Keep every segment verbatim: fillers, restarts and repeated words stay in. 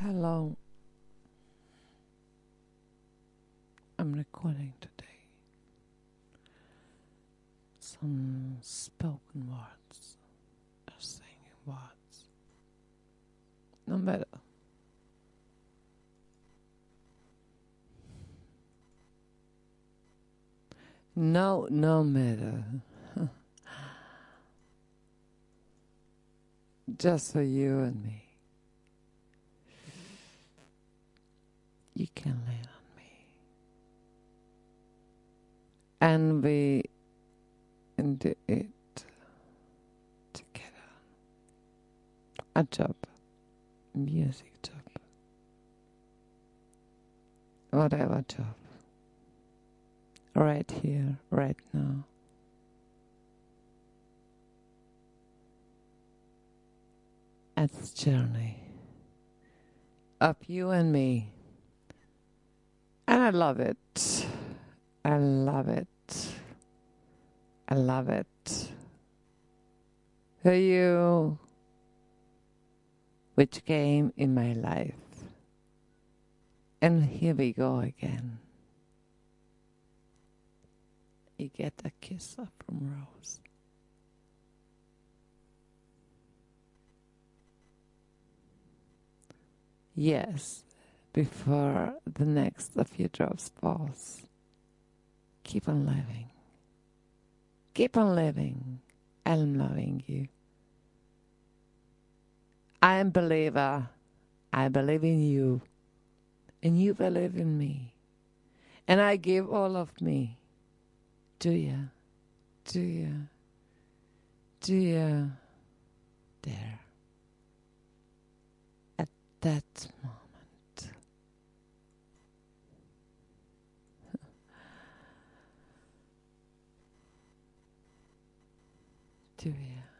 Hello. I'm recording today some spoken words or singing words. No matter. No, no matter. Just for you and me. You can lean on me. And we do it together. A job. Music job. Whatever job. Right here, right now. At this journey of you and me. And I love it. I love it. I love it. For you, which came in my life. And here we go again. You get a kiss from Rose. Yes, before the next of your drops falls. Keep on living. Keep on living. I'm loving you. I am a believer. I believe in you. And you believe in me. And I give all of me to you. To you. To you. There. At that moment. To you.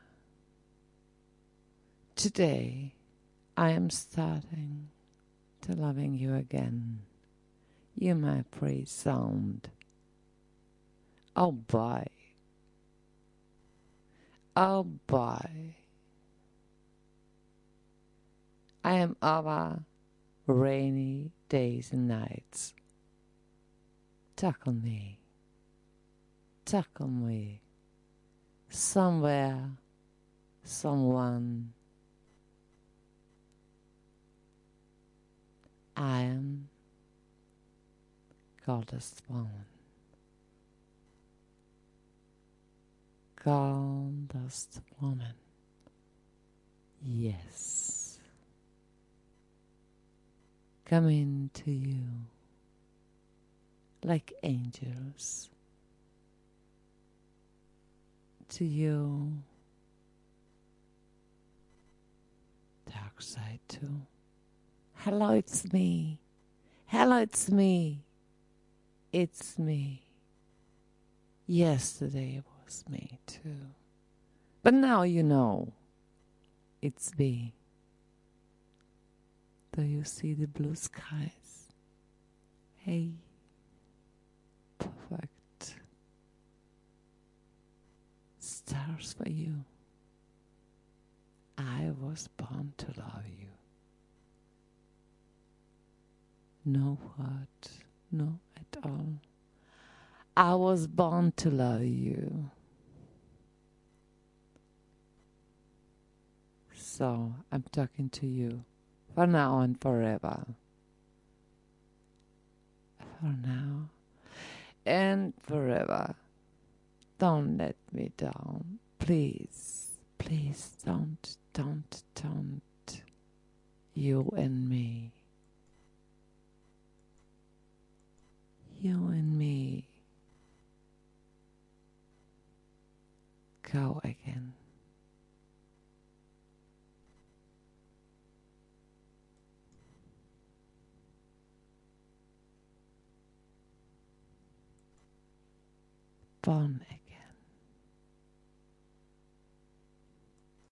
Today, I am starting to loving you again. You my praise sound. Oh boy. Oh boy. I am over rainy days and nights. Talk on me. Talk on me. Somewhere, someone. I am goddess woman. Goddess woman. Yes. Coming to you like angels. To you, dark side too. Hello, it's me. Hello, it's me. It's me. Yesterday it was me too. But now you know it's me. Do you see the blue skies? Hey, perfect. Stars for you. I was born to love you. No word, no at all. I was born to love you. So I'm talking to you for now and forever. For now and forever. Don't let me down. Please, please don't, don't, don't. You and me. You and me. Go again. Born again.